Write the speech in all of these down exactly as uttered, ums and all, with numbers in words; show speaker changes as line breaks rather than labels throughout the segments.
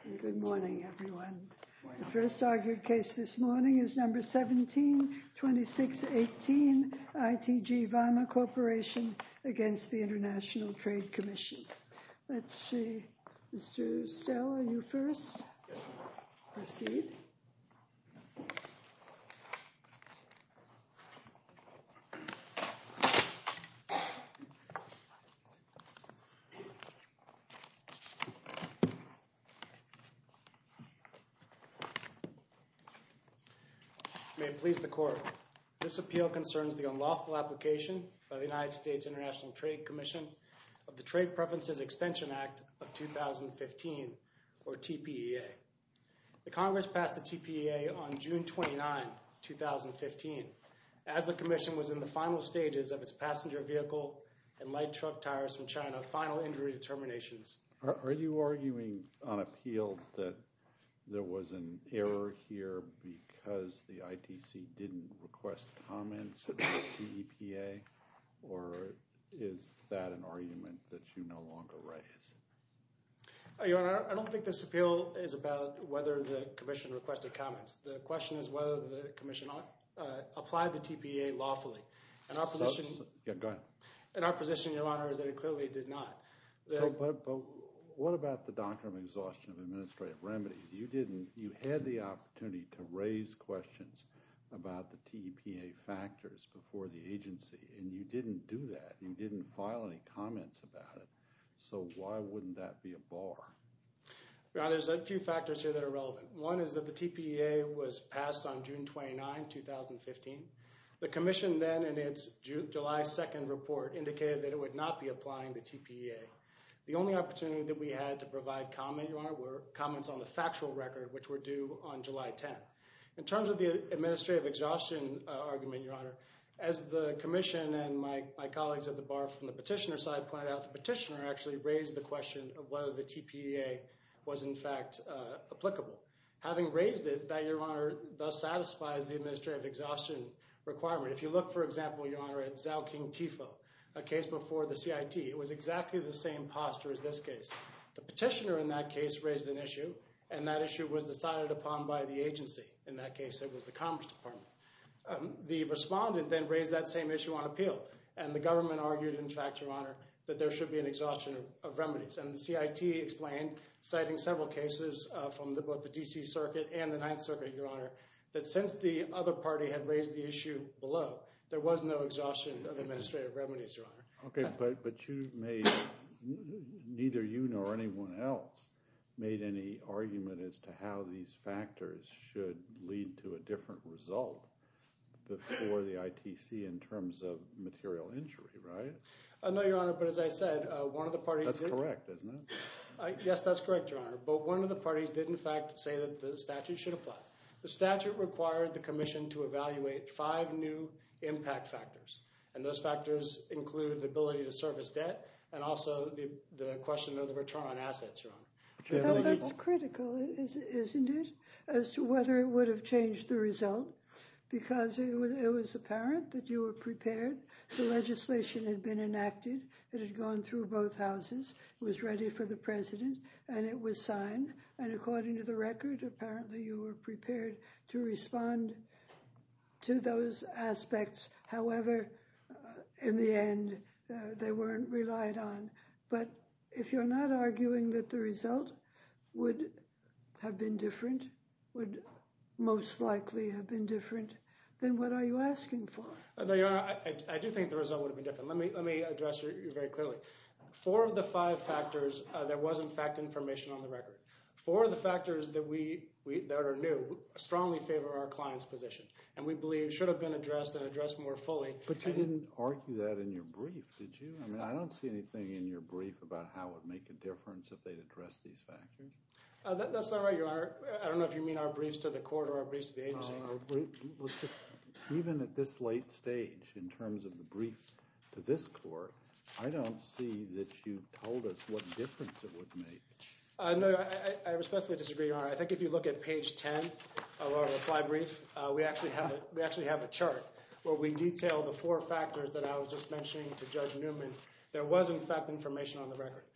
Good morning, everyone. The first argued case this morning is number seventeen twenty-six eighteen, I T G Pharma Corporation against the International Trade Commission. Let's see. Mister Stell, are you first?
Yes.
Proceed.
May it please the Court. This appeal concerns the unlawful application by the United States International Trade Commission of the Trade Preferences Extension Act of two thousand fifteen, or T P E A. The Congress passed the T P E A on June twenty-ninth, two thousand fifteen, as the Commission was in the final stages of its passenger vehicle and light truck tires from China final injury determinations.
Are, are you arguing on appeal that there was an error here because the I T C didn't request comments at the T E P A, or is that an argument that you no longer raise?
Your Honor, I don't think this appeal is about whether the Commission requested comments. The question is whether the Commission uh, applied the T P E A lawfully. And our position,
so, so, yeah, go ahead.
And our position, Your Honor, is that it clearly did not. The,
so, but, but what about the doctrine of exhaustion of administrative remedies? You didn't. You had the opportunity to raise questions about the T E P A factors before the agency, and you didn't do that. You didn't file any comments about it. So why wouldn't that be a bar?
Your Honor, there's a few factors here that are relevant. One is that the T P E A was passed on June twenty-ninth, two thousand fifteen. The Commission then, in its July second report, indicated that it would not be applying the T P E A. The only opportunity that we had to provide comment, Your Honor, were comments on the factual record, which were due on July tenth. In terms of the administrative exhaustion uh, argument, Your Honor, as the Commission and my, my colleagues at the bar from the petitioner side pointed out, the petitioner actually raised the question of whether the T P E A was in fact uh, applicable. Having raised it, that, Your Honor, thus satisfies the administrative exhaustion requirement. If you look, for example, Your Honor, at Zhao King Tifo, a case before the C I T, it was exactly the same posture as this case. The petitioner in that case raised an issue, and that issue was decided upon by the agency. In that case, it was the Commerce Department. Um, the respondent then raised that same issue on appeal, and the government argued, in fact, Your Honor, that there should be an exhaustion of, of remedies. And the C I T explained, citing several cases uh, from the, both the D C Circuit and the Ninth Circuit, Your Honor, that since the other party had raised the issue below, there was no exhaustion of administrative remedies, Your Honor.
Okay, but, but you made, neither you nor anyone else made any argument as to how these factors should lead to a different result before the I T C in terms of material injury, right?
Uh, no, Your Honor, but as I said, uh, one of the parties
That's
did...
correct, isn't it?
Uh, yes, that's correct, Your Honor. But one of the parties did, in fact, say that the statute should apply. The statute required the Commission to evaluate five new impact factors. And those factors include the ability to service debt and also the, the question of the return on assets, Your Honor.
That, that's critical, isn't it, as to whether it would have changed the result, because it was, it was apparent that you were prepared. The legislation had been enacted. It had gone through both houses. It was ready for the president, and it was signed. And according to the record, apparently you were prepared to respond to those aspects. However, uh, in the end, uh, they weren't relied on. But if you're not arguing that the result would have been different, would most likely have been different, then what are you asking for?
Uh, no, Your Honor, I, I do think the result would have been different. Let me let me address you, you very clearly. Four of the five factors, uh, there was in fact information on the record. Four of the factors that we, we that are new strongly favor our client's position, and we believe should have been addressed and addressed more fully.
But you
and,
didn't argue that in your brief, did you? I mean, I don't see anything in your brief about how it would make a difference if they'd addressed these factors.
Uh, that, that's not right, Your Honor. I don't know if you mean our briefs to the court or our briefs to the agency.
Uh, let's just, even at this late stage, in terms of the brief to this court, I don't see that you told us what difference it would make.
Uh, no, I, I respectfully disagree, Your Honor. I think if you look at page ten of our reply brief, uh, we actually have a, we actually have a chart where we detail the four factors that I was just mentioning to Judge Newman. There was, in fact, information on the record.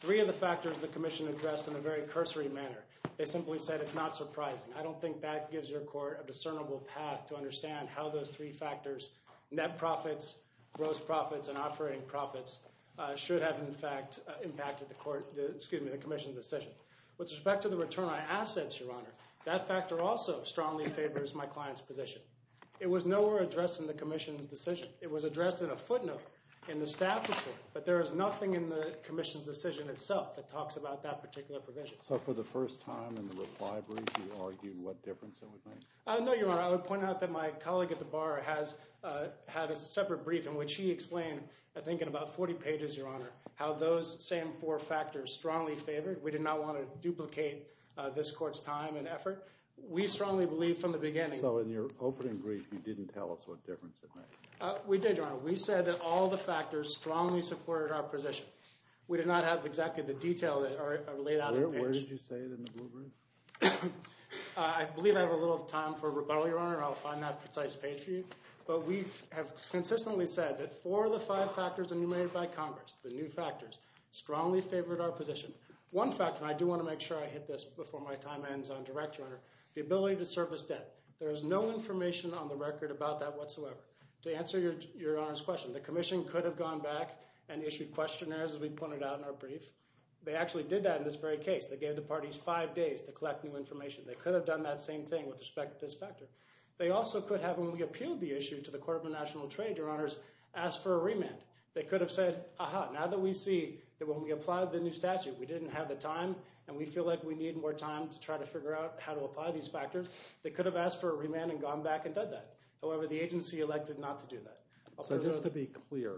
Three of the factors the commission addressed in a very cursory manner. They simply said it's not surprising. I don't think that gives your court a discernible path to understand how those three factors, net profits, gross profits, and operating profits, uh, should have in fact uh, impacted the court, the, excuse me, the commission's decision. With respect to the return on assets, Your Honor, that factor also strongly favors my client's position. It was nowhere addressed in the commission's decision. It was addressed in a footnote in the staff report, but there is nothing in the commission's decision itself that talks about that particular provision.
So for the first time in the reply brief, you argued what difference it would make?
Uh, no, Your Honor. I would point out that my colleague at the bar has uh, had a separate brief in which he explained, I think in about forty pages, Your Honor, how those same four factors strongly favored. We did not want to duplicate uh, this court's time and effort. We strongly believe from the beginning.
So in your opening brief, you didn't tell us what difference it made.
Uh, we did, Your Honor. We said that all the factors strongly supported our position. We did not have exactly the detail that are, are laid out
Where,
in the page.
where did you say it in the blue brief?
uh, I believe I have a little time for rebuttal, Your Honor. I'll find that precise page for you. But we have consistently said that four of the five factors enumerated by Congress, the new factors, strongly favored our position. One factor, and I do want to make sure I hit this before my time ends on direct, Your Honor, the ability to service debt. There is no information on the record about that whatsoever. To answer your, your Honor's question, the commission could have gone back and issued questionnaires, as we pointed out in our brief. They actually did that in this very case. They gave the parties five days to collect new information. They could have done that same thing with respect to this factor. They also could have, when we appealed the issue to the Court of International Trade, Your Honors, asked for a remand. They could have said, aha, now that we see that when we applied the new statute, we didn't have the time, and we feel like we need more time to try to figure out how to apply these factors, they could have asked for a remand and gone back and done that. However, the agency elected not to do that. I'll
so just to be clear,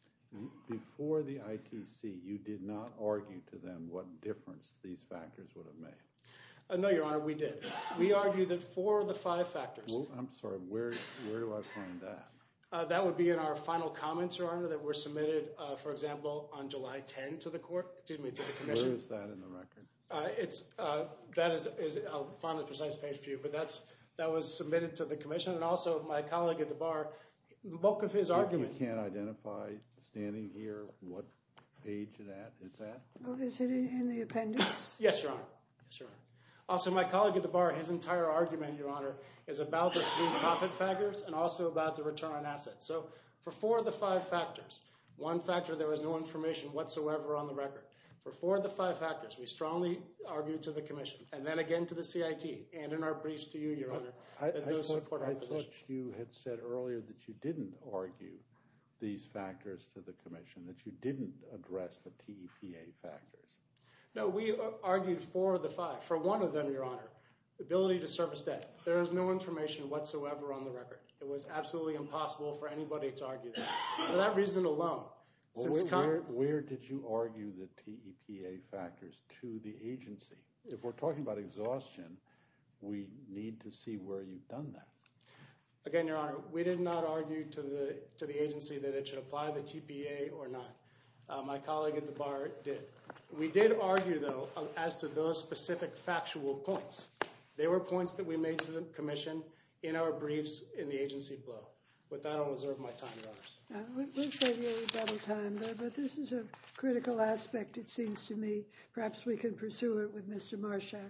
before the I T C, you did not argue to them what difference these factors would have made?
Uh, no, Your Honor, we did. We argued that four of the five factors.
Well, I'm sorry, where, where do I find that?
Uh, that would be in our final comments, Your Honor, that were submitted, uh, for example, on July tenth to the court, excuse me, to the commission.
Where is that in the record?
Uh, it's uh, that is, is I'll find the precise page for you, but that's that was submitted to the commission, and also my colleague at the bar, the bulk of his
you,
argument.
You can't identify standing here what page it at, it's at?
Oh, is it in, in the appendix?
Yes, Your Honor. Yes, Your Honor. Also, my colleague at the bar, his entire argument, Your Honor, is about the three profit factors and also about the return on assets. So for four of the five factors, one factor there was no information whatsoever on the record. For four of the five factors, we strongly argued to the commission, and then again to the C I T, and in our briefs to you, Your Honor,
I,
that those
I thought,
support our
I
position.
thought you had said earlier that you didn't argue these factors to the commission, that you didn't address the T E P A factors.
No, we argued four of the five. For one of them, Your Honor, ability to service debt. There is no information whatsoever on the record. It was absolutely impossible for anybody to argue that. For that reason alone,
well,
since
where, where, where did you argue the T E P A factors to the agency? If we're talking about exhaustion, we need to see where you've done that.
Again, Your Honor, we did not argue to the to the agency that it should apply the T P A or not. Uh, my colleague at the bar did. We did argue, though, as to those specific factual points. They were points that we made to the commission in our briefs in the agency below. With that, I'll reserve my time, Your Honors.
Uh, we'll save you rebuttal time, but, but this is a critical aspect, it seems to me. Perhaps we can pursue it with Mister Marshak.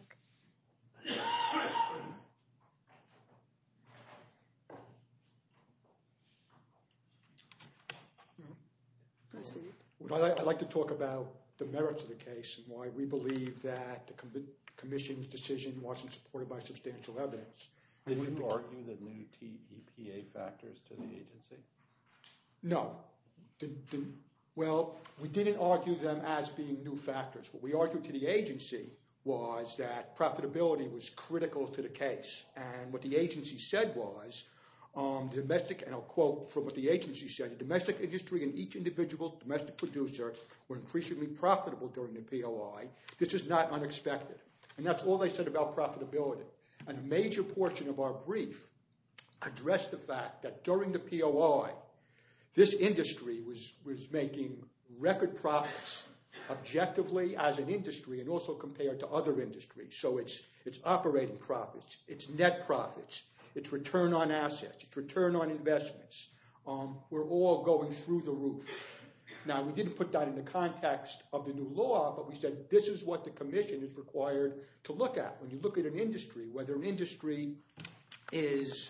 Proceed.
Well, I'd like to talk about the merits of the case and why we believe that the com- commission's decision wasn't supported by substantial evidence.
Did you argue the new T E P A factors to the agency?
No. The, the, well, we didn't argue them as being new factors. What we argued to the agency was that profitability was critical to the case. And what the agency said was, um, the domestic, and I'll quote from what the agency said, the domestic industry and each individual domestic producer were increasingly profitable during the P O I. This is not unexpected. And that's all they said about profitability. And a major portion of our brief addressed the fact that during the P O I, this industry was, was making record profits objectively as an industry and also compared to other industries. So it's, it's operating profits, it's net profits, it's return on assets, it's return on investments. Um, we're all going through the roof. Now, we didn't put that in the context of the new law, but we said this is what the commission is required to look at. When you look at an industry, whether an industry is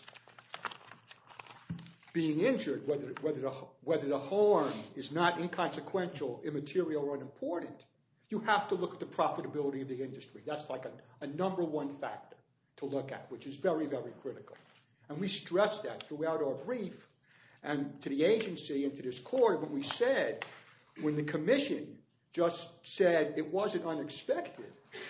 being injured, whether, whether, the, whether the harm is not inconsequential, immaterial, or unimportant, you have to look at the profitability of the industry. That's like a, a number one factor to look at, which is very, very critical. And we stressed that throughout our brief and to the agency and to this court when we said, when the commission just said it wasn't unexpected,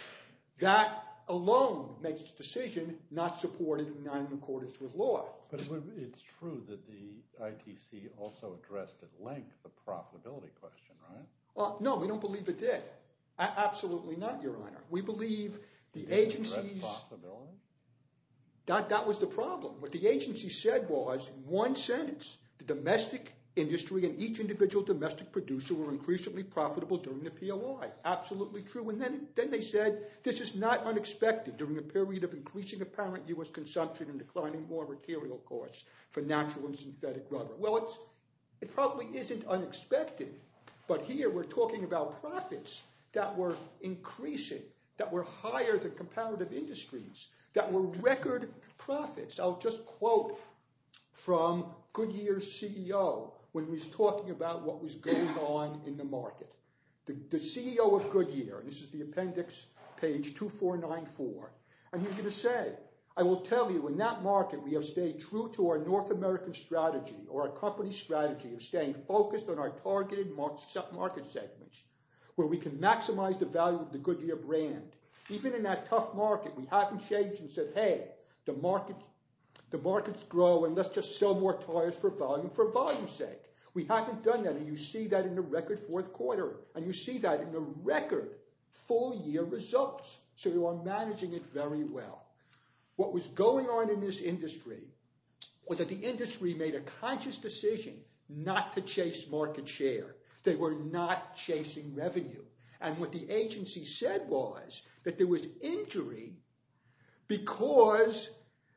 that alone makes its decision not supported and not in accordance with law.
But it would, it's true that the I T C also addressed at length the profitability question, right?
Uh, no, we don't believe it did. A- absolutely not, Your Honor. We believe the agency's...
profitability?
That, that was the problem. What the agency said was, one sentence, the domestic industry and each individual domestic producer were increasingly profitable during the P O I. Absolutely true. And then, then they said, this is not unexpected during a period of increasing apparent U S consumption and declining raw material costs for natural and synthetic rubber. Well, it's, it probably isn't unexpected, but here we're talking about profits that were increasing, that were higher than comparative industries, that were record profits. I'll just quote from Goodyear's C E O when he was talking about what was going on in the market. The, the C E O of Goodyear, and this is the appendix, page two four nine four, and he was going to say, I will tell you, in that market, we have stayed true to our North American strategy, or our company's strategy of staying focused on our targeted market segments, where we can maximize the value of the Goodyear brand. Even in that tough market, we haven't changed and said, hey, the market, the markets grow and let's just sell more tires for volume for volume's sake. We haven't done that, and you see that in the record fourth quarter, and you see that in the record full year results. So you are managing it very well. What was going on in this industry was that the industry made a conscious decision not to chase market share. They were not chasing revenue. And what the agency said was that there was injury because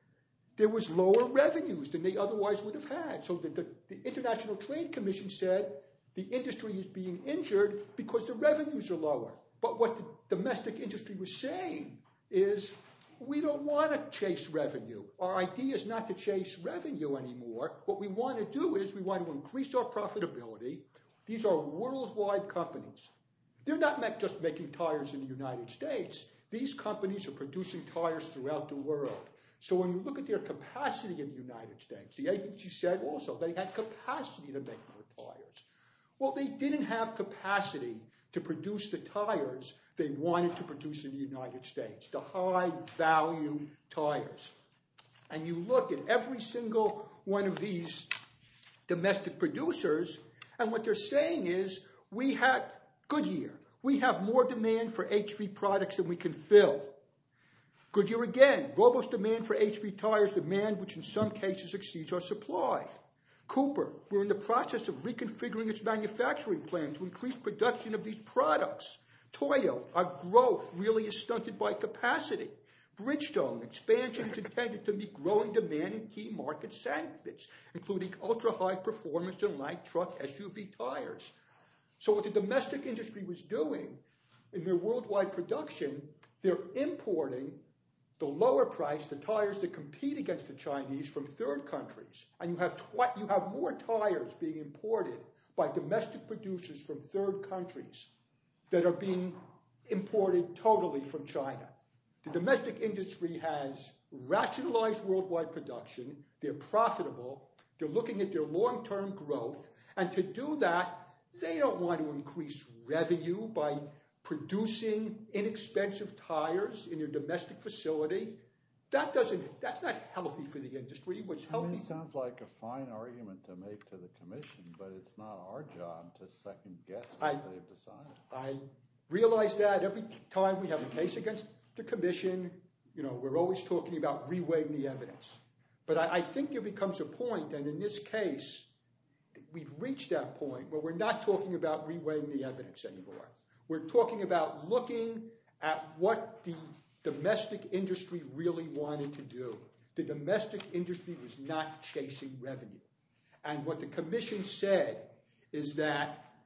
there was lower revenues than they otherwise would have had. So the, the, the International Trade Commission said the industry is being injured because the revenues are lower. But what the domestic industry was saying is, we don't want to chase revenue. Our idea is not to chase revenue anymore. What we want to do is we want to increase our profitability. These are worldwide companies. They're not just making tires in the United States. These companies are producing tires throughout the world. So when you look at their capacity in the United States, the agency said also they had capacity to make more tires. Well, they didn't have capacity to produce the tires they wanted to produce in the United States, the high-value tires. And you look at every single one of these domestic producers, and what they're saying is, we had Goodyear. We have more demand for H V products than we can fill. Goodyear again, robust demand for H V tires, demand which in some cases exceeds our supply. Cooper, we're in the process of reconfiguring its manufacturing plan to increase production of these products. Toyo, our growth really is stunted by capacity. Bridgestone, expansion is intended to meet growing demand in key market segments, including ultra-high performance and light truck S U V tires. So what the domestic industry was doing in their worldwide production, they're importing the lower price, the tires that compete against the Chinese from third countries. And you have tw- you have more tires being imported by domestic producers from third countries that are being imported totally from China. The domestic industry has rationalized worldwide production. They're profitable. They're looking at their long-term growth. And to do that, they don't want to increase revenue by producing inexpensive tires in your domestic facility. That doesn't, that's not healthy for the industry. What's healthy?
I mean, it sounds like a fine argument to make to the commission, but it's not our job to second guess what
I,
they've decided.
I realize that every time we have a case against the commission, you know, we're always talking about reweighing the evidence. But I, I think there becomes a point, and in this case, we've reached that point where we're not talking about reweighing the evidence anymore. We're talking about looking at what the domestic industry really wanted to do. The domestic industry was not chasing revenue. And what the commission said is that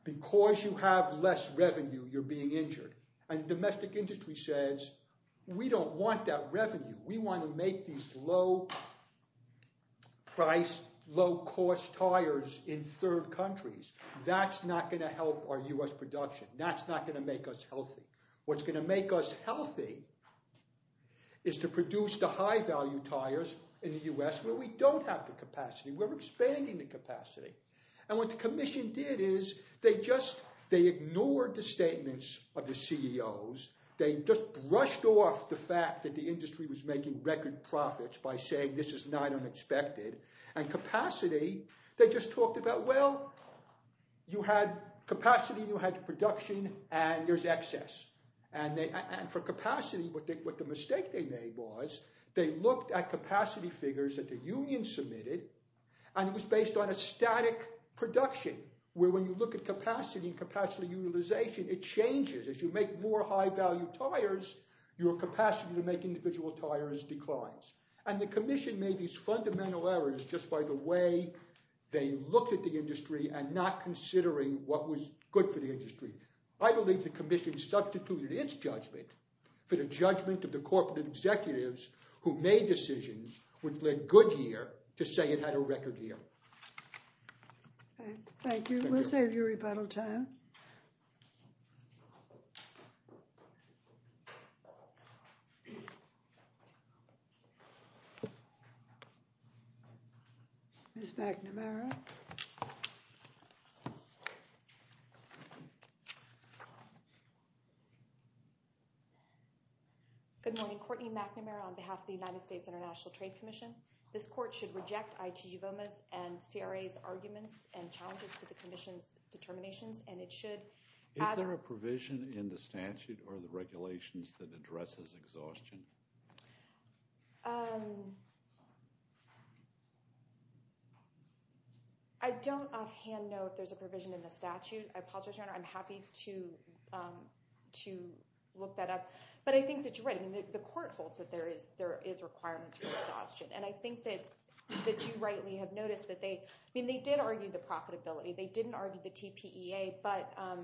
because you have less revenue, you're being injured. And domestic industry says, we don't want that revenue. We want to make these low price, low cost tires in third countries. That's not going to help our U S production. That's not going to make us healthy. What's going to make us healthy is to produce the high value tires in the U S where we don't have the capacity. We're expanding the capacity. And what the commission did is they just, they ignored the statements of the C E Os. They just brushed off the fact that the industry was making record profits by saying this is not unexpected. And capacity, they just talked about, well, you had capacity, you had production, and there's excess. And they, and for capacity, what, they, what the mistake they made was they looked at capacity figures that the union submitted, and it was based on a static production, where when you look at capacity and capacity utilization, it changes. As you make more high-value tires, your capacity to make individual tires declines. And the commission made these fundamental errors just by the way they looked at the industry and not considering what was good for the industry. I believe the commission substituted its judgment for the judgment of the corporate executives who made decisions which led Goodyear to say it had a record year.
Okay, thank you.
Thank
we'll
you.
save you rebuttal time. Miz McNamara.
Good morning. Courtney McNamara on behalf of the United States International Trade Commission. This court should reject I T G VOMA's and C R A's arguments and challenges to the commission's determinations, and it should...
Is there a provision in the statute or the regulations that addresses exhaustion?
Um, I don't offhand know if there's a provision in the statute. I apologize, Your Honor. I'm happy to um, to look that up. But I think that you're right. I mean, the, the court holds that there is there is requirements for exhaustion, and I think that that you rightly have noticed that they. I mean, they did argue the profitability. They didn't argue the T P E A, but um,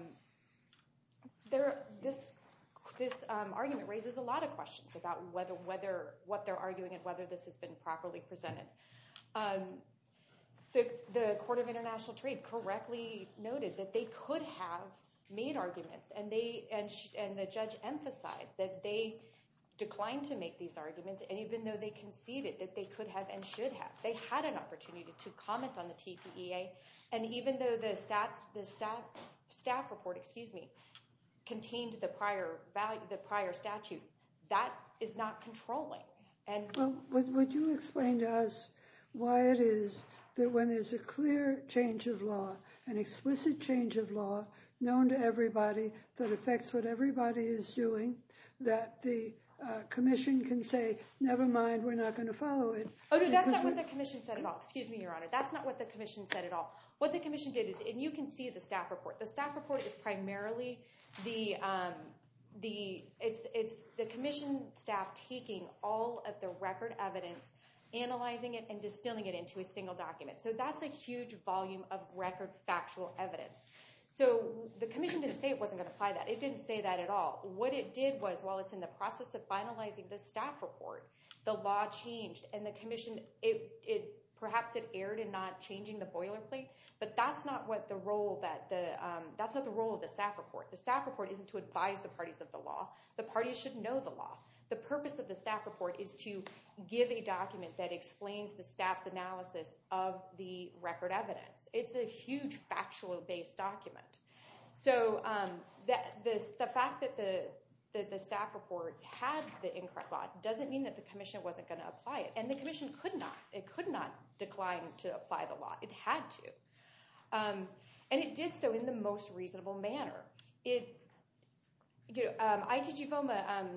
there this this um, argument raises a lot of questions about whether whether what they're arguing and whether this has been properly presented. Um, the the Court of International Trade correctly noted that they could have made arguments, and they and sh and the judge emphasized that they declined to make these arguments, and even though they conceded that they could have and should have, they had an opportunity to comment on the T P E A, and even though the stat the staff staff report, excuse me, contained the prior value, the prior statute, that is not controlling. And
well, would, would you explain to us why it is that when there's a clear change of law, an explicit change of law, known to everybody, that affects what everybody is doing, that the uh, commission can say, never mind, we're not going to follow it?
Oh, no, that's not what the commission said at all. Excuse me, Your Honor. That's not what the commission said at all. What the commission did is, and you can see the staff report. The staff report is primarily the um, the it's it's the commission staff taking all of the record evidence, analyzing it, and distilling it into a single document. So that's a huge volume of record factual evidence. So the commission didn't say it wasn't going to apply that. It didn't say that at all. What it did was, while it's in the process of finalizing the staff report, the law changed, and the commission, it, it perhaps it erred in not changing the boilerplate, but that's not what the role that the um, that's not the role of the staff report. The staff report isn't to advise the parties of the law. The parties should know the law. The purpose of the staff report is to give a document that explains the staff's analysis of the record evidence. It's a huge factual-based document. So um, that this, the fact that the, the the staff report had the incorrect law doesn't mean that the commission wasn't going to apply it, and the commission could not. It could not decline to apply the law. It had to, um, and it did so in the most reasonable manner. It, you know, um, I T G VOMA. Um,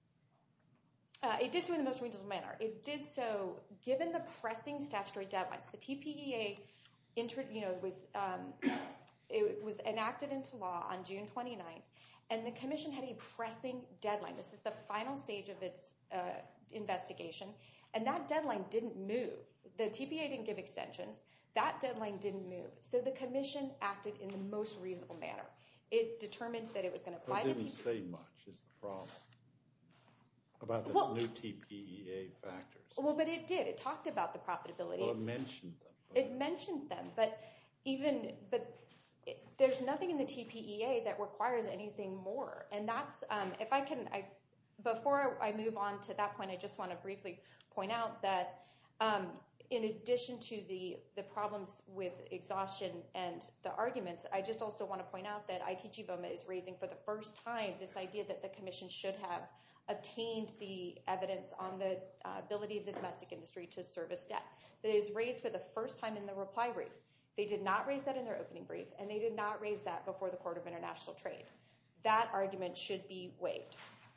Uh, it did so in the most reasonable manner. It did so given the pressing statutory deadlines. The T P E A, inter, you know, was um, it was enacted into law on June twenty-ninth, and the commission had a pressing deadline. This is the final stage of its uh, investigation, and that deadline didn't move. The T P E A didn't give extensions. That deadline didn't move. So the commission acted in the most reasonable manner. It determined that it was going to apply
But it
the
didn't
T P
say much is the problem about the
Well-
new T P E A factors.
Well, but it did. It talked about the profitability.
Well, it mentioned them. but-
It mentions them, but even but it, there's nothing in the T P E A that requires anything more. And that's um, if I can, I before I move on to that point, I just want to briefly point out that um, in addition to the the problems with exhaustion and the arguments, I just also want to point out that I T G V O M A is raising for the first time this idea that the commission should have obtained the evidence on the uh, ability of the domestic industry to service debt. That is raised for the first time in the reply brief. They did not raise that in their opening brief, and they did not raise that before the Court of International Trade. That argument should be waived.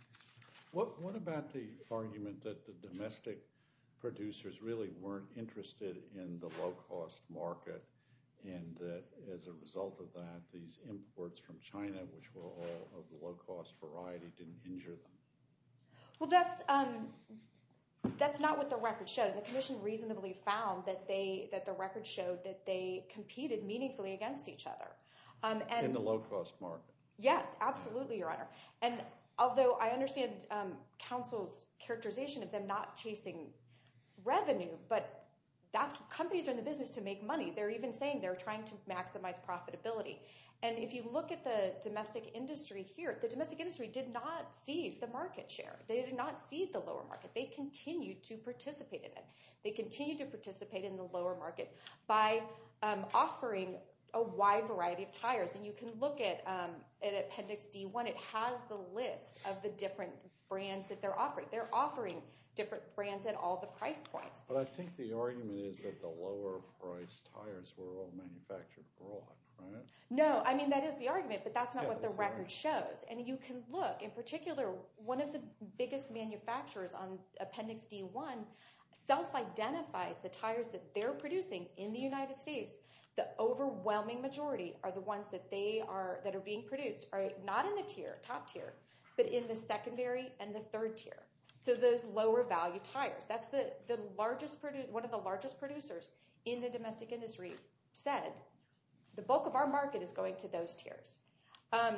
What, what about the argument that the domestic producers really weren't interested in the low-cost market, and that as a result of that, these imports from China, which were all of the low-cost variety, didn't injure them?
Well, that's um, that's not what the record showed. The commission reasonably found that they that the record showed that they competed meaningfully against each other. Um, and
In the low-cost market.
Yes, absolutely, Your Honor. And although I understand um, counsel's characterization of them not chasing revenue, but that's companies are in the business to make money. They're even saying they're trying to maximize profitability. And if you look at the domestic industry here, the domestic industry did not cede the market share. They did not cede the lower market. They continued to participate in it. They continued to participate in the lower market by um, offering a wide variety of tires. And you can look at, um, at Appendix D one. It has the list of the different brands that they're offering. They're offering different brands at all the price points.
But I think the argument is that the lower-priced tires were all manufactured abroad, right?
No, I mean, that is the argument, but that's not
Yeah,
what the
that's the
record
argument.
shows. And you can look, in particular, one of the biggest manufacturers on Appendix D one self-identifies the tires that they're producing in the United States. The overwhelming majority are the ones that they are that are being produced are not in the tier, top tier, but in the secondary and the third tier. So those lower value tires. That's the, the largest produ- one of the largest producers in the domestic industry said the bulk of our market is going to those tiers. Um,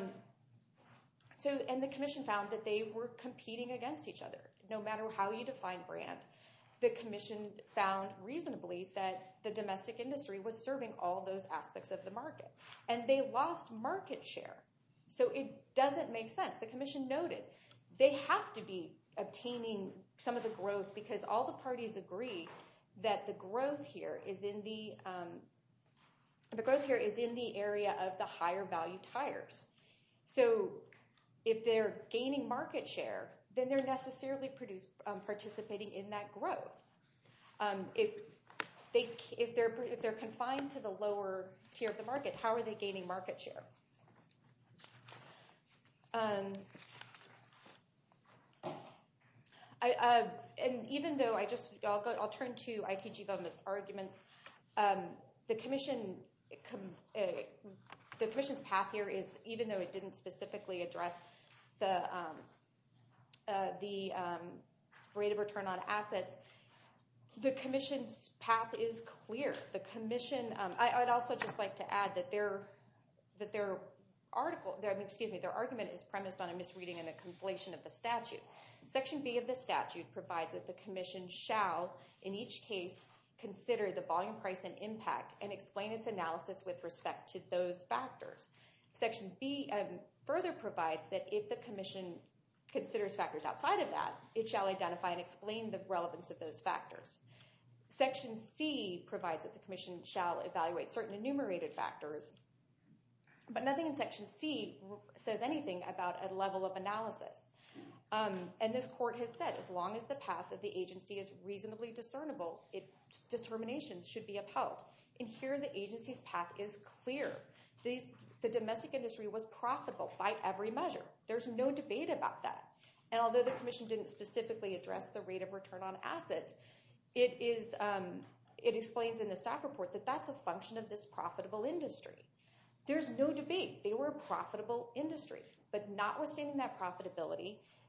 so and the commission found that they were competing against each other. No matter how you define brand, the commission found reasonably that the domestic industry was serving all those aspects of the market. And they lost market share. So it doesn't make sense. The commission noted they have to be obtaining some of the growth because all the parties agree that the growth here is in the um, the growth here is in the area of the higher value tires. So if they're gaining market share, then they're necessarily produce, um, participating in that growth. Um, if they if they're if they're confined to the lower tier of the market, how are they gaining market share? Um, I, uh, and even though I just, I'll go, I'll turn to I T G V O M A's arguments. Um, the commission, com, uh, the commission's path here is, even though it didn't specifically address the um, uh, the um, rate of return on assets, the commission's path is clear. The commission, um, I, I'd also just like to add that their that their article, their, I mean, excuse me, their argument is premised on a misreading and a conflation of the statute. Section B of the statute provides that the commission shall, in each case, consider the volume, price, and impact and explain its analysis with respect to those factors. Section B um, further provides that if the commission considers factors outside of that, it shall identify and explain the relevance of those factors. Section C provides that the commission shall evaluate certain enumerated factors, but nothing in Section C says anything about a level of analysis. Um, and this court has said, as long as the path of the agency is reasonably discernible, its determinations should be upheld. And here the agency's path is clear. These, the domestic industry was profitable by every measure. There's no debate about that. And although the commission didn't specifically address the rate of return on assets, it is um, it explains in the staff report that that's a function of this profitable industry. There's no debate. They were a profitable industry. But notwithstanding that profitability,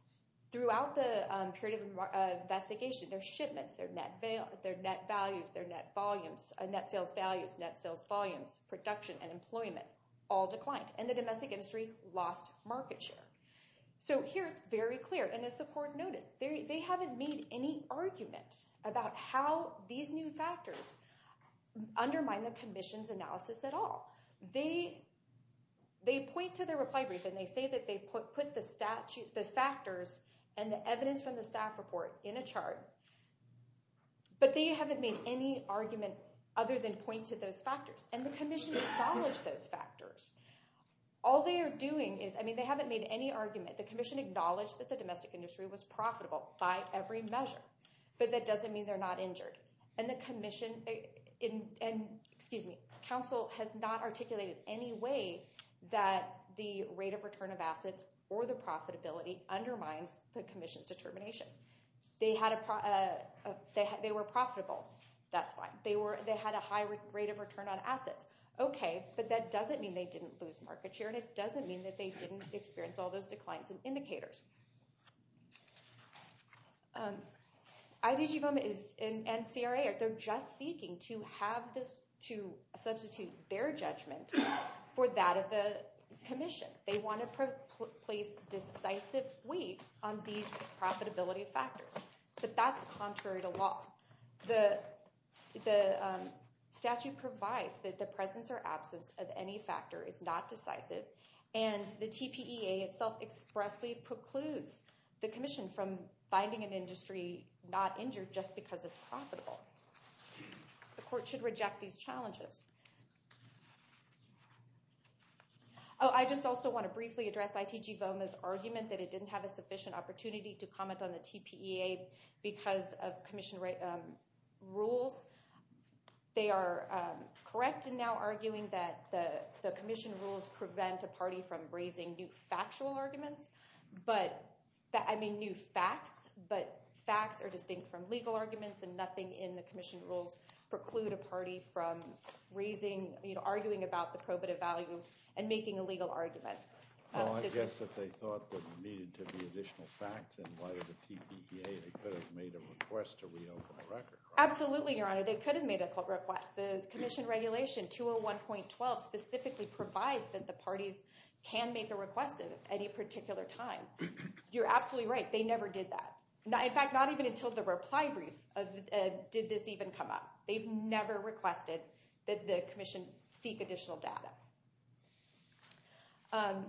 throughout the um, period of uh, investigation, their shipments, their net val- their net values, their net volumes, uh, net sales values, net sales volumes, production, and employment all declined, and the domestic industry lost market share. So here it's very clear, and as the court noticed, they, they haven't made any argument about how these new factors undermine the commission's analysis at all. They they point to their reply brief, and they say that they put, put the statute, the factors and the evidence from the staff report in a chart, but they haven't made any argument other than point to those factors, and the commission acknowledged those factors. All they are doing is, I mean, they haven't made any argument. The commission acknowledged that the domestic industry was profitable by every measure, but that doesn't mean they're not injured. And the commission, in, and excuse me, counsel has not articulated any way that the rate of return of assets or the profitability undermines the commission's determination. They had a, pro, uh, a they ha, they were profitable. That's fine. They were they had a high rate of return on assets. Okay, but that doesn't mean they didn't lose market share, and it doesn't mean that they didn't experience all those declines in indicators. Um, I D G V O M is and, and C R A are they're just seeking to have this to substitute their judgment for that of the commission. They want to pro- place decisive weight on these profitability factors, but that's contrary to law. The the um, statute provides that the presence or absence of any factor is not decisive, and the T P E A itself expressly precludes the commission from finding an industry not injured just because it's profitable. The court should reject these challenges. Oh, I just also want to briefly address I T G V O M A's argument that it didn't have a sufficient opportunity to comment on the T P E A because of commission um, rules. They are um, correct in now arguing that the, the commission rules prevent a party from raising new factual arguments, but that, I mean new facts, but facts are distinct from legal arguments, and nothing in the commission rules preclude a party from raising, you know, arguing about the probative value and making a legal argument.
Well,
uh,
I
so
guess if they thought there needed to be additional facts in light of the T P E A, they could have made a request to reopen the record. Right?
Absolutely, Your Honor. They could have made a request. The commission regulation two oh one point twelve specifically provides that the parties can make a request at any particular time. You're absolutely right. They never did that. Not, in fact, not even until the reply brief of, uh, did this even come up. They've never requested that the commission seek additional data. Um,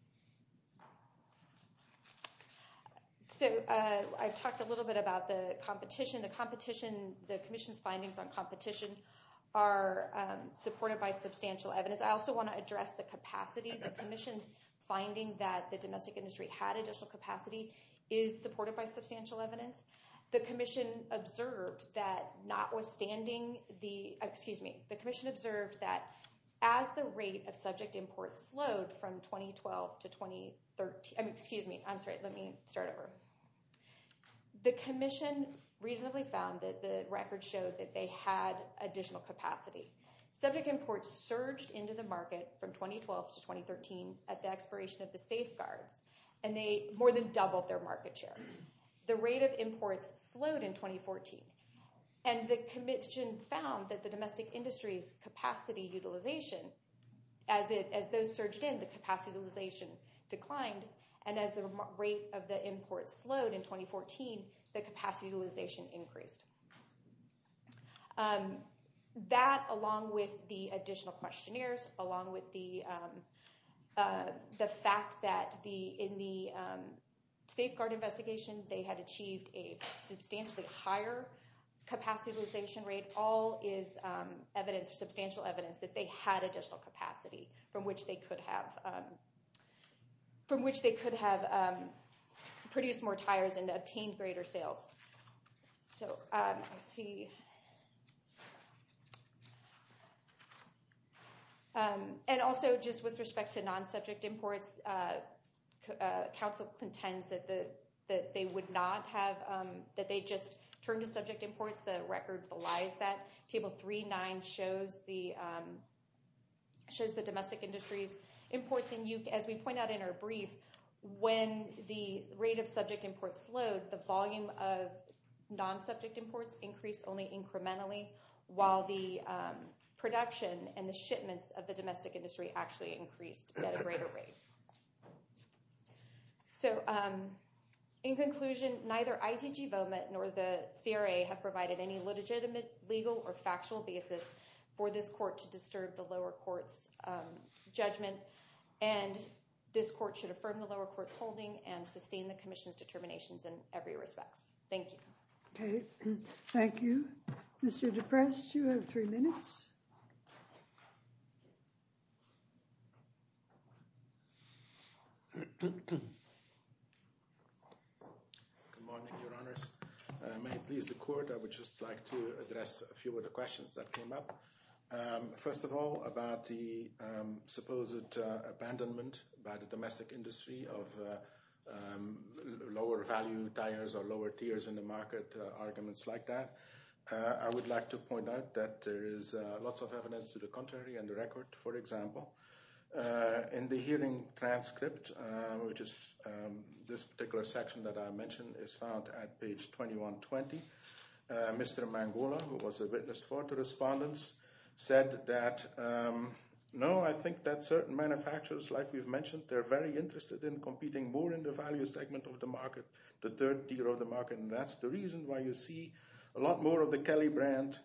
so uh, I've talked a little bit about the competition. The competition, the commission's findings on competition are um, supported by substantial evidence. I also want to address the capacity. The commission's finding that the domestic industry had additional capacity is supported by substantial evidence. The commission observed that notwithstanding the, excuse me, the commission observed that as the rate of subject imports slowed from twenty twelve to twenty thirteen, I mean, excuse me, I'm sorry, let me start over. The commission reasonably found that the record showed that they had additional capacity. Subject imports surged into the market from twenty twelve to twenty thirteen at the expiration of the safeguards, and they more than doubled their market share. The rate of imports slowed in twenty fourteen, and the commission found that the domestic industry's capacity utilization, as it as those surged in, the capacity utilization declined, and as the rate of the imports slowed in twenty fourteen, the capacity utilization increased. Um, that, along with the additional questionnaires, along with the um, uh, the fact that the in the um, safeguard investigation they had achieved a substantially higher capacity utilization rate, all is um, evidence, substantial evidence that they had additional capacity from which they could have um, from which they could have um, produced more tires and obtained greater sales. So um, I see. Um, and also, just with respect to non-subject imports, uh, uh, counsel contends that the that they would not have um, that they just turned to subject imports. The record belies that. Table three nine shows the um, shows the domestic industries imports in U K. As we point out in our brief, when the rate of subject imports slowed, the volume of non-subject imports increased only incrementally, while the um, production and the shipments of the domestic industry actually increased at a greater rate. So um, in conclusion, neither I T G VOMIT nor the C R A have provided any legitimate legal or factual basis for this court to disturb the lower court's um, judgment, and this court should affirm the lower court's holding and sustain the commission's determinations in every respect. Thank you.
Okay, thank you. Mister DePrest, you have three minutes.
Good morning, Your Honors. Uh, may it please the court, I would just like to address a few of the questions that came up. Um, first of all, about the um, supposed uh, abandonment by the domestic industry of uh, um, lower value tires or lower tiers in the market, uh, arguments like that. Uh, I would like to point out that there is uh, lots of evidence to the contrary in the record. For example, uh, in the hearing transcript, uh, which is um, this particular section that I mentioned, is found at page twenty-one twenty. Uh, Mister Mangola, who was a witness for the respondents, said that, um, no, I think that certain manufacturers, like we've mentioned, they're very interested in competing more in the value segment of the market, the third tier of the market, and that's the reason why you see a lot more of the Kelly brand,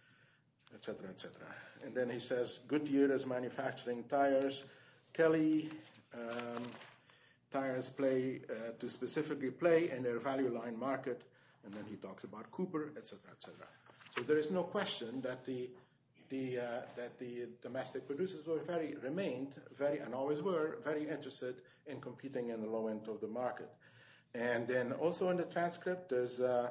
et cetera, et cetera. And then he says, Goodyear is manufacturing tires. Kelly um, tires play uh, to specifically play in their value line market. And then he talks about Cooper, et cetera, et cetera. So there is no question that the the uh, that the domestic producers were very remained very and always were very interested in competing in the low end of the market. And then also in the transcript, there's uh,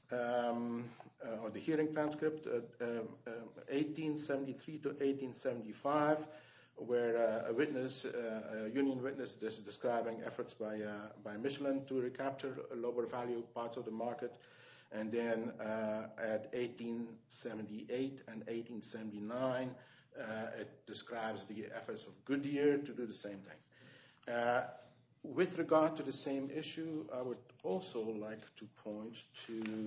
um, uh, or the hearing transcript, uh, um, uh, eighteen seventy-three to eighteen seventy-five, where uh, a witness, uh, a union witness, is describing efforts by uh, by Michelin to recapture lower value parts of the market. And then uh, at eighteen seventy-eight and eighteen seventy-nine, uh, it describes the efforts of Goodyear to do the same thing. Uh, with regard to the same issue, I would also like to point to,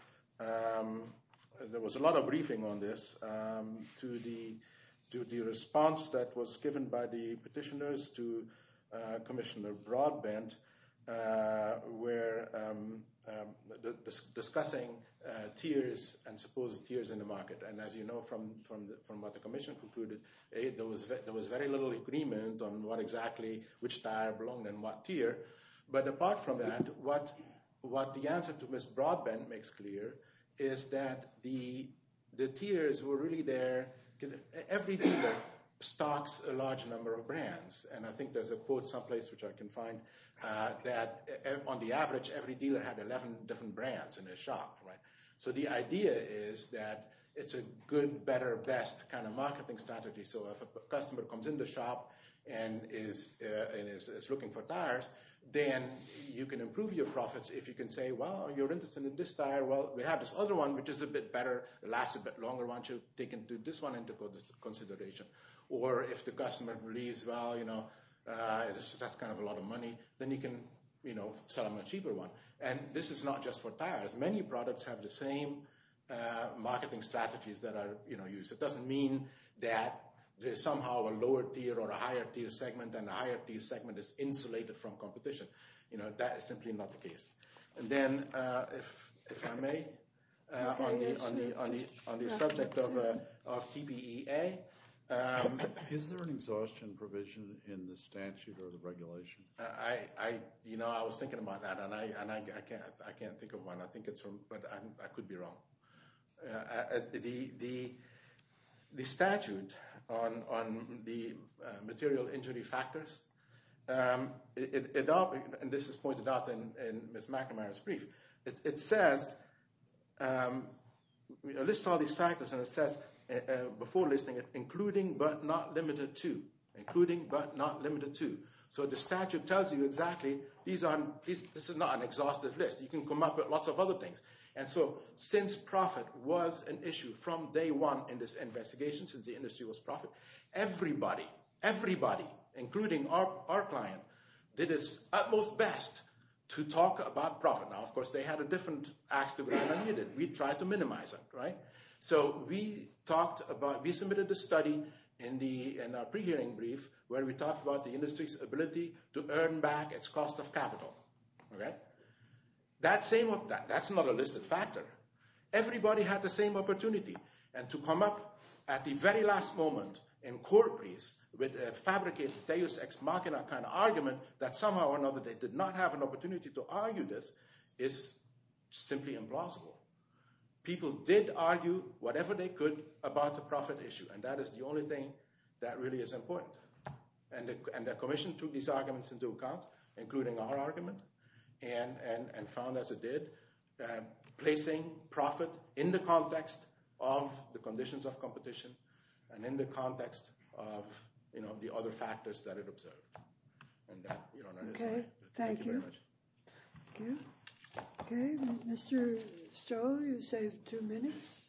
um, there was a lot of briefing on this, um, to the to the response that was given by the petitioners to uh, Commissioner Broadbent, uh, where um, Um, the, the, discussing uh, tiers and supposed tiers in the market. And as you know from from, the, from what the Commission concluded, eh, there was ve- there was very little agreement on what exactly which tire belonged in what tier. But apart from that, what what the answer to Miz Broadbent makes clear is that the the tiers were really there. Every dealer stocks a large number of brands, and I think there's a quote someplace which I can find uh, that uh, on the average every dealer had eleven different brands in their shop, right? So the idea is that it's a good, better, best kind of marketing strategy. So if a customer comes in the shop and is uh, and is, is looking for tires, then you can improve your profits if you can say, well, you're interested in this tire. Well, we have this other one which is a bit better, lasts a bit longer. Why don't you take into this one into consideration? Or if the customer believes, well, you know, uh, that's kind of a lot of money, then you can, you know, sell them a cheaper one. And this is not just for tires. Many products have the same uh, marketing strategies that are, you know, used. It doesn't mean that there is somehow a lower tier or a higher tier segment, and the higher tier segment is insulated from competition. You know, that is simply not the case. And then, uh, if if I may, uh,
okay,
on the
yes,
on the on the on the
yeah,
subject of uh, of T P E A. Um,
Is there an exhaustion provision in the statute or the regulation?
I, I, you know, I was thinking about that, and I, and I, I can't, I can't think of one. I think it's from, but I, I could be wrong. Uh, the, the, the statute on on the uh, material injury factors, um, it, it, it, and this is pointed out in, in Miz McNamara's brief. It, it says, um, it lists all these factors, and it says. Uh, uh, before listing it, including but not limited to, including but not limited to. So the statute tells you exactly these are these, this is not an exhaustive list. You can come up with lots of other things. And so, since profit was an issue from day one in this investigation, since the industry was profit, everybody, everybody, including our our client, did its utmost best to talk about profit. Now, of course, they had a different axe to grind than we did. We tried to minimize it, right? So we talked about, we submitted a study in the in our pre-hearing brief where we talked about the industry's ability to earn back its cost of capital, okay? That same, that, that's not a listed factor. Everybody had the same opportunity. And to come up at the very last moment in court briefs with a fabricated deus ex machina kind of argument that somehow or another they did not have an opportunity to argue this is simply implausible. People did argue whatever they could about the profit issue, and that is the only thing that really is important. And the, and the commission took these arguments into account, including our argument, and, and, and found as it did, uh, placing profit in the context of the conditions of competition and in the context of, you know, the other factors that it observed. And that, you know, that
okay.
is
Thank,
thank
you.
you very much.
Thank you. Okay, Mister Stoll, you saved two minutes.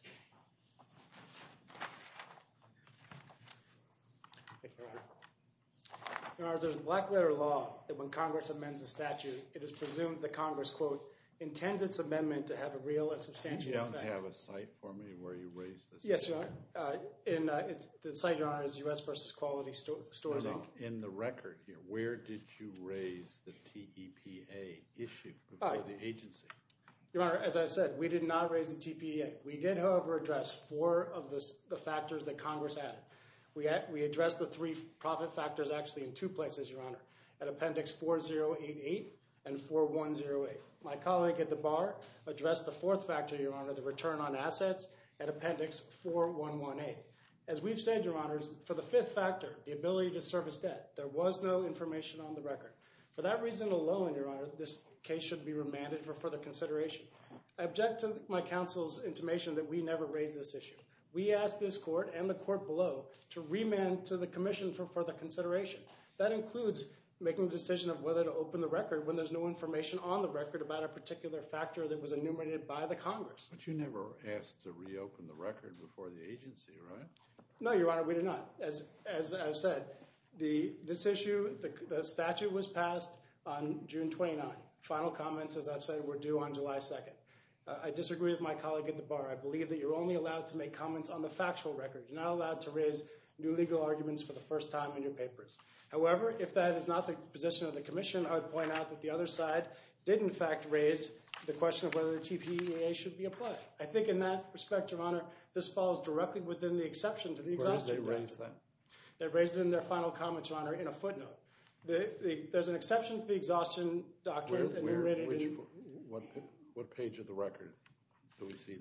Thank you, Your Honor. Your Honor, there's a black letter law that when Congress amends a statute, it is presumed that Congress, quote, intends its amendment to have a real and substantial
you
effect.
You don't have a site for me where you raised this?
Yes, Your Honor. Uh, in, uh, it's, the site, Your Honor, is U S versus Quality Sto- Stores,
no, no.
Incorporated.
In the record here, where did you raise the T E P A issue before
Right.
the agency?
Your Honor, as I said, we did not raise the T P E A. We did, however, address four of the, the factors that Congress added. We, had, we addressed the three profit factors actually in two places, Your Honor, at Appendix four thousand eighty-eight and four thousand eight. My colleague at the bar addressed the fourth factor, Your Honor, the return on assets, at Appendix four thousand eighteen. As we've said, Your Honors, for the fifth factor, the ability to service debt, there was no information on the record. For that reason alone, Your Honor, this case should be remanded for further consideration. I object to my counsel's intimation that we never raised this issue. We asked this court and the court below to remand to the commission for further consideration. That includes making a decision of whether to open the record when there's no information on the record about a particular factor that was enumerated by the Congress.
But you never asked to reopen the record before the agency, right?
No, Your Honor, we did not. As as I've said, the this issue, the, the statute was passed on June twenty-ninth. Final comments, as I've said, were due on July second. Uh, I disagree with my colleague at the bar. I believe that you're only allowed to make comments on the factual record. You're not allowed to raise new legal arguments for the first time in your papers. However, if that is not the position of the commission, I would point out that the other side did in fact raise the question of whether the T P E A should be applied. I think in that respect, Your Honor, this falls directly within the exception to the exhaustion.
Where did they raise that?
They raised it in their final comments, Your Honor, in a footnote. The, the, there's an exception to the exhaustion doctrine
Where, where,
enumerated
which,
in...
what, what page of the record do we see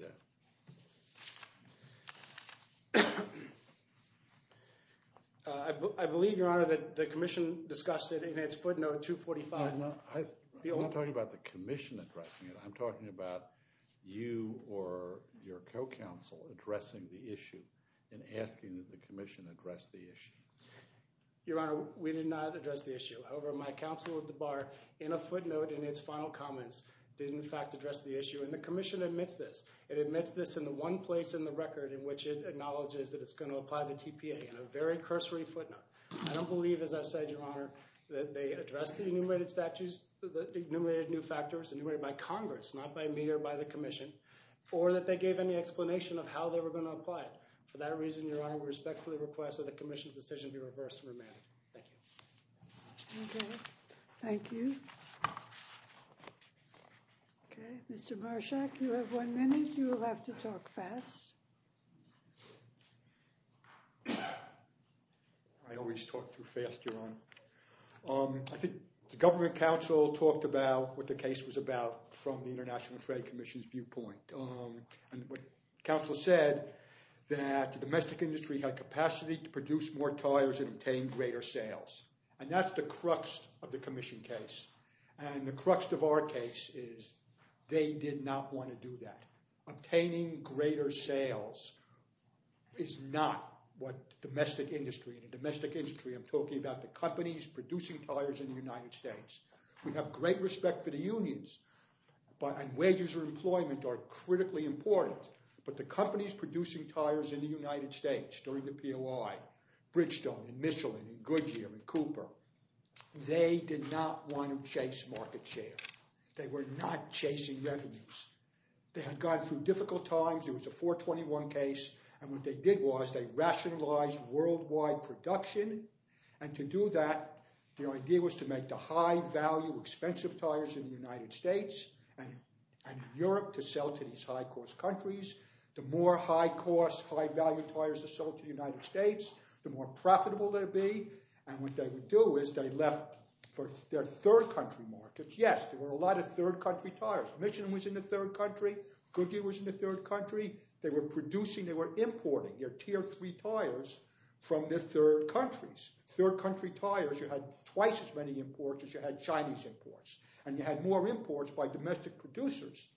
that?
Uh, I, b- I believe, Your Honor, that the commission discussed it in its footnote two forty-five.
No, no, I,
The
I'm
old-
not talking about the commission addressing it. I'm talking about you or your co-counsel addressing the issue and asking that the commission address the issue.
Your Honor, we did not address the issue. However, my counsel at the bar, in a footnote in its final comments, did in fact address the issue, and the commission admits this. It admits this in the one place in the record in which it acknowledges that it's going to apply the T P A in a very cursory footnote. I don't believe, as I've said, Your Honor, that they addressed the enumerated statutes, the enumerated new factors, enumerated by Congress, not by me or by the commission, or that they gave any explanation of how they were going to apply it. For that reason, Your Honor, we respectfully request that the commission's decision be reversed and remanded. Thank you.
Okay. Thank you. Okay. Mister Marshak, you have one minute. You will have to talk fast.
I always talk too fast, Your Honor. Um, I think the government counsel talked about what the case was about from the International Trade Commission's viewpoint. Um, and what counsel said that the domestic industry had capacity to produce more tires and obtain greater sales. And that's the crux of the commission case. And the crux of our case is they did not want to do that. Obtaining greater sales is not what domestic industry, in the domestic industry, I'm talking about the companies producing tires in the United States. We have great respect for the unions, but and wages or employment are critically important. But the companies producing tires in the United States during the P O I, Bridgestone and Michelin and Goodyear and Cooper, they did not want to chase market share. They were not chasing revenues. They had gone through difficult times. It was a four twenty-one case, and what they did was they rationalized worldwide production, and to do that, the idea was to make the high-value, expensive tires in the United States and, and in Europe to sell to these high-cost countries. The more high-cost, high-value tires are sold to the United States, the more profitable they'll be. And what they would do is they left for their third country markets. Yes, there were a lot of third country tires. Michelin was in the third country. Goodyear was in the third country. They were producing, they were importing their tier three tires from the third countries. Third country tires, you had twice as many imports as you had Chinese imports. And you had more imports by domestic producers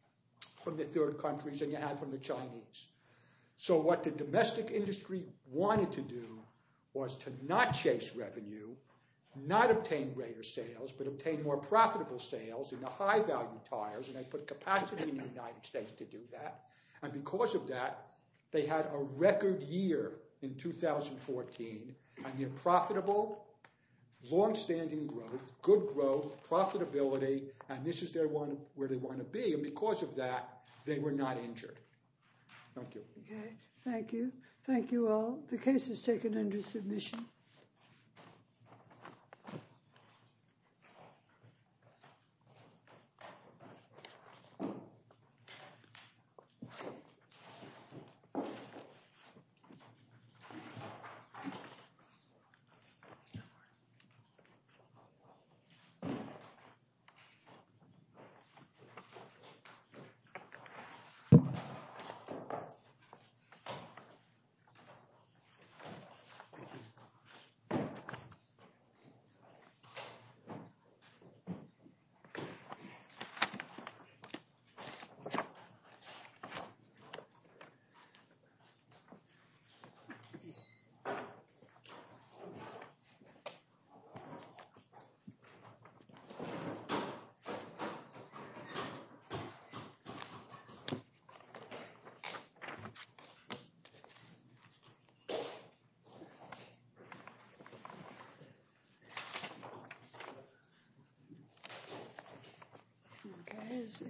from the third countries than you had from the Chinese. So what the domestic industry wanted to do was to not chase revenue, not obtain greater sales, but obtain more profitable sales in the high-value tires, and they put capacity in the United States to do that. And because of that, they had a record year in two thousand fourteen, and they're profitable, long-standing growth, good growth, profitability, and this is their one, where they want to be. And because of that, they were not injured. Thank you.
Okay, thank you. Thank you all. The case is taken under submission. Okay.